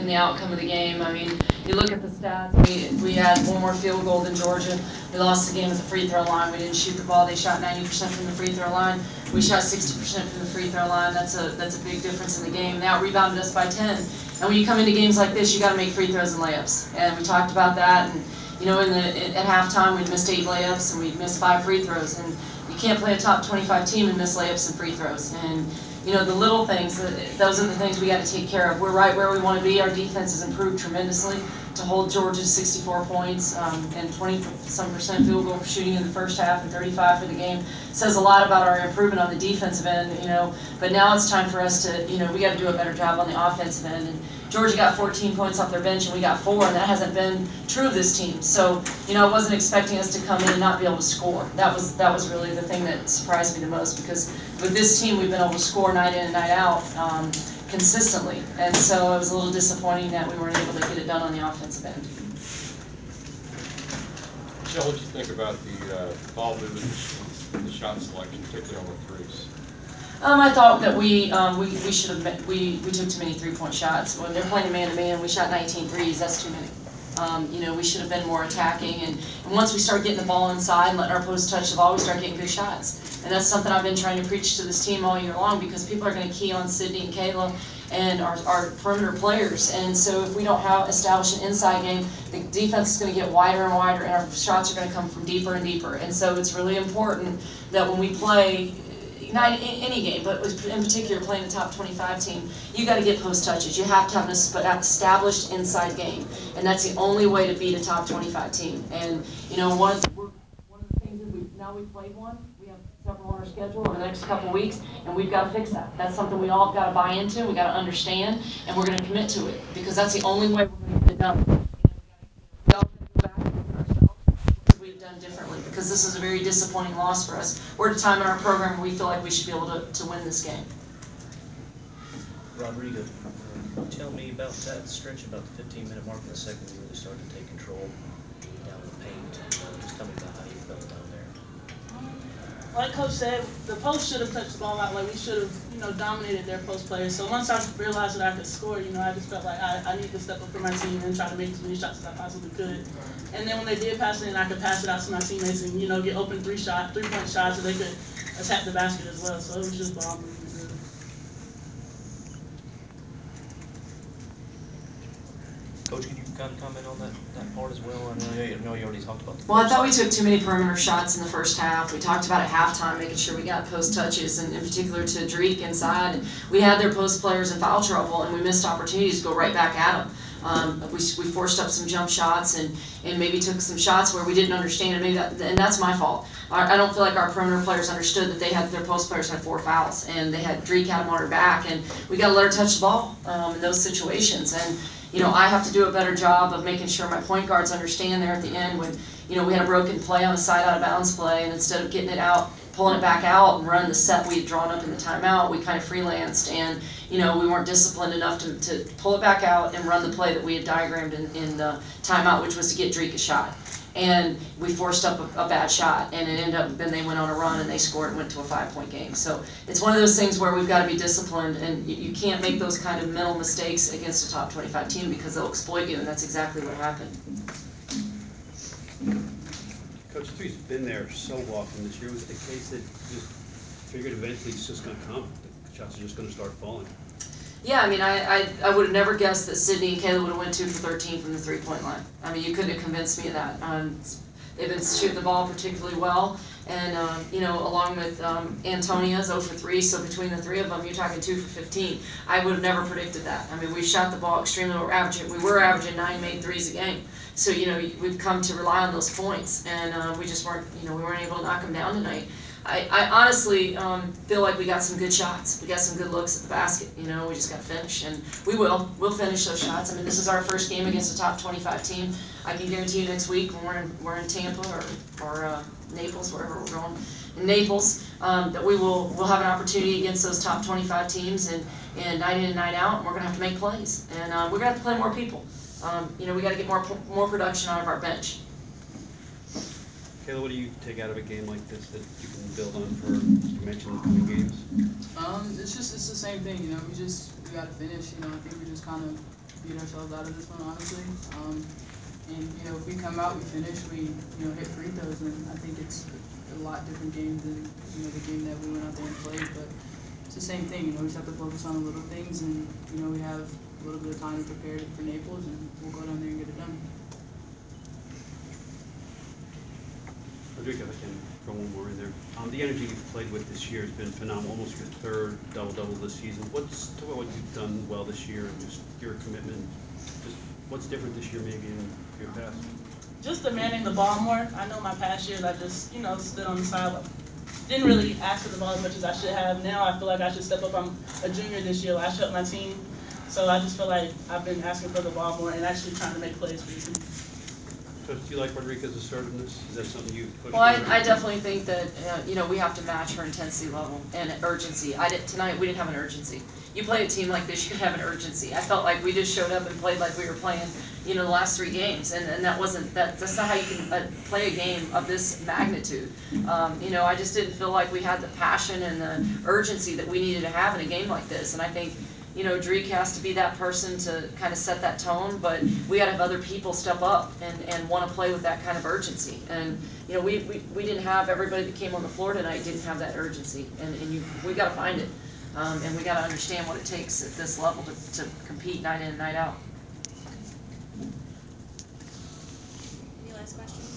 in the outcome of the game. I mean, you look at the stats, we had one more field goal than Georgia. We lost the game at the free throw line. We didn't shoot the ball. They shot 90% from the free throw line. We shot 60% from the free throw line. That's a big difference in the game. They out-rebounded us by 10. And when you come into games like this, you got to make free throws and layups. And we talked about that. And you know, at halftime, we missed 8 layups and we missed 5 free throws. And you can't play a top 25 team and miss layups and free throws. And you know, the little things, those are the things we got to take care of. We're right where we want to be. Our defense has improved tremendously to hold Georgia to 64 points and 20-some% field goal shooting in the first half and 35 for the game. Says a lot about our improvement on the defensive end, you know. But now it's time for us to, you know, we got to do a better job on the offensive end. And Georgia got 14 points off their bench and we got 4, and that hasn't been true of this team. So, you know, I wasn't expecting us to come in and not be able to score. That was really the thing that surprised me the most, because with this team we've been able to score night in and night out consistently. And so it was a little disappointing that we weren't able to get it done on the offensive end. Michelle, what did you think about the ball movement and the shot selection, particularly on the threes? I thought that we should have we took too many 3-point shots. When they're playing man-to-man, we shot 19 threes. That's too many. You know, we should have been more attacking. And once we start getting the ball inside and letting our post touch the ball, we start getting good shots. And that's something I've been trying to preach to this team all year long, because people are going to key on Sydney and Kayla and our perimeter players. And so if we don't establish an inside game, the defense is going to get wider and wider, and our shots are going to come from deeper and deeper. And so it's really important that when we play, not any game, but in particular playing a top 25 team, you got to get post touches. You have to have an established inside game, and that's the only way to beat a top 25 team. And you know, one of the things that we've played one. We have several on our schedule over the next couple weeks, and we've got to fix that. That's something we all got to buy into. We got to understand, and we're going to commit to it, because that's the only way we're going to get it done. We've done differently, because this is a very disappointing loss for us. We're at a time in our program where we feel like we should be able to win this game. Rodrigo, tell me about that stretch, about the 15-minute mark in the second, we really started to take control down in the paint. Just tell me about how you felt down there. Like Coach said, the post should have touched the ball out. Like, we should have, you know, dominated their post players. So once I realized that I could score, you know, I just felt like I need to step up for my team and try to make as many shots as I possibly could. And then when they did pass it in, I could pass it out to my teammates and, you know, get open 3-point shots so they could attack the basket as well. So it was just ball movement. Coach, can you kind of comment on that part as well? I know you already talked about the Well, I thought we took too many perimeter shots in the first half. We talked about at halftime, making sure we got post touches, and in particular to Drake inside. And we had their post players in foul trouble, and we missed opportunities to go right back at them. We forced up some jump shots and maybe took some shots where we didn't understand it. And that's my fault. I don't feel like our perimeter players understood that their post players had 4 fouls, and they had Drake had them on her back, and we got to let her touch the ball in those situations. And you know, I have to do a better job of making sure my point guards understand there at the end when, you know, we had a broken play on a side out of bounds play, and instead of getting it out, pulling it back out and running the set we had drawn up in the timeout, we kind of freelanced, and, you know, we weren't disciplined enough to pull it back out and run the play that we had diagrammed in the timeout, which was to get Drake a shot. And we forced up a bad shot, and it ended up, then they went on a run and they scored and went to a 5-point game. So it's one of those things where we've got to be disciplined, and you can't make those kind of mental mistakes against a top 25 team, because they'll exploit you, and that's exactly what happened. Coach Three's been there so often this year. Was it the case that you just figured eventually it's just going to come? The shots are just going to start falling? Yeah, I mean, I would have never guessed that Sydney and Kayla would have went 2 for 13 from the 3-point line. I mean, you couldn't have convinced me of that. They've been shooting the ball particularly well, and you know, along with Antonia's 0 for 3, so between the 3 of them, you're talking 2 for 15. I would have never predicted that. I mean, we shot the ball extremely well. We were averaging 9 made threes a game, so you know, we've come to rely on those points, and we just weren't, you know, we weren't able to knock them down tonight. I honestly feel like we got some good shots. We got some good looks at the basket. You know, we just got to finish, and we will. We'll finish those shots. I mean, this is our first game against a top 25 team. I can guarantee you next week when we're in Tampa or Naples, wherever we're going, in Naples, that we'll have an opportunity against those top 25 teams, and night in and night out, and we're gonna have to make plays, and we're gonna have to play more people. You know, we got to get more production out of our bench. Kayla, what do you take out of a game like this that you can build on for, as you mentioned, the coming games? It's the same thing, you know. We gotta finish, you know. I think we just kind of beat ourselves out of this one, honestly. And if we come out, we finish, we hit free throws, and I think it's a lot different game than the game that we went out there and played. But it's the same thing. We just have to focus on the little things, and we have a little bit of time to prepare for Naples, and we'll go down there and get it done. Rodrigo, if I can throw one more in there. The energy you've played with this year has been phenomenal, almost your third double-double this season. Talk about what you've done well this year and just your commitment. Just what's different this year maybe in your past? Just demanding the ball more. I know my past years I just, stood on the side. Didn't really ask for the ball as much as I should have. Now I feel like I should step up. I'm a junior this year. Last year helped my team. So I just feel like I've been asking for the ball more and actually trying to make plays for the team. Coach, do you like Rodriguez's assertiveness? Is that something you push Well, for? I definitely think that, we have to match her intensity level and urgency. Tonight, we didn't have an urgency. You play a team like this, you have an urgency. I felt like we just showed up and played like we were playing, the last 3 games, and that's not how you can play a game of this magnitude. I just didn't feel like we had the passion and the urgency that we needed to have in a game like this, and I think Dreek has to be that person to kind of set that tone, but we got to have other people step up and want to play with that kind of urgency. And we didn't have everybody that came on the floor tonight didn't have that urgency, and we got to find it, and we got to understand what it takes at this level to compete night in and night out. Any last questions?